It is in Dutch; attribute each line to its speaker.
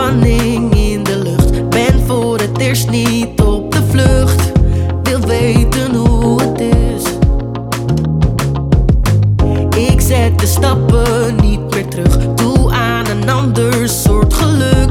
Speaker 1: spanning in de lucht. Ben voor het eerst niet op de vlucht. Wil weten hoe het is. Ik zet de stappen niet meer terug. Doe aan een ander soort geluk.